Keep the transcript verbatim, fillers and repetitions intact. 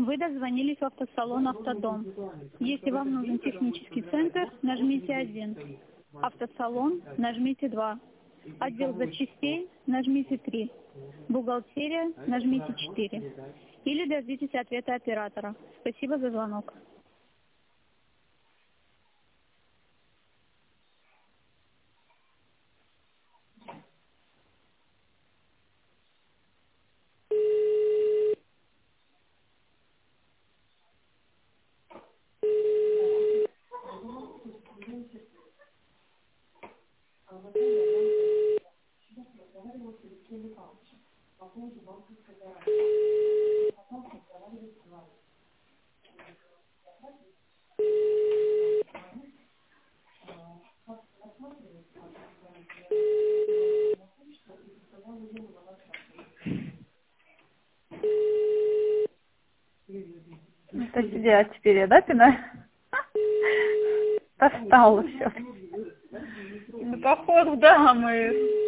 Вы дозвонились в автосалон «Автодом». Если вам нужен технический центр, нажмите один. Автосалон, нажмите два. Отдел запчастей, нажмите три. Бухгалтерия, нажмите четыре. Или дождитесь ответа оператора. Спасибо за звонок. Это тебе, а теперь я, да, пинаю? Достало все. Ну, походу, да, мы...